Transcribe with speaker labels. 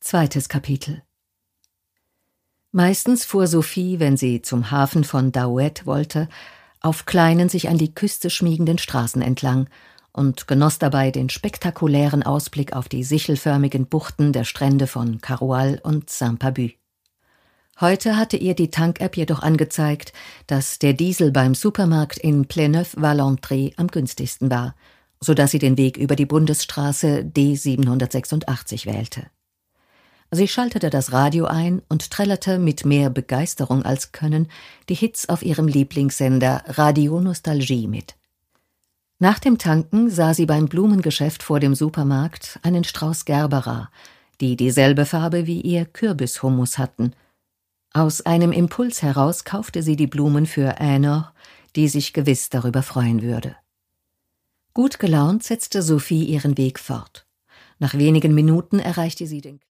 Speaker 1: Zweites Kapitel. Meistens fuhr Sophie, wenn sie zum Hafen von Daouet wollte, auf kleinen, sich an die Küste schmiegenden Straßen entlang und genoss dabei den spektakulären Ausblick auf die sichelförmigen Buchten der Strände von Caroual und Saint-Pabu. Heute hatte ihr die Tank-App jedoch angezeigt, dass der Diesel beim Supermarkt in Pléneuf-Valentré am günstigsten war, sodass sie den Weg über die Bundesstraße D786 wählte. Sie schaltete das Radio ein und trällerte mit mehr Begeisterung als Können die Hits auf ihrem Lieblingssender Radio Nostalgie mit. Nach dem Tanken sah sie beim Blumengeschäft vor dem Supermarkt einen Strauß Gerbera, die dieselbe Farbe wie ihr Kürbishummus hatten. Aus einem Impuls heraus kaufte sie die Blumen für Ainor, die sich gewiss darüber freuen würde. Gut gelaunt setzte Sophie ihren Weg fort. Nach wenigen Minuten erreichte sie den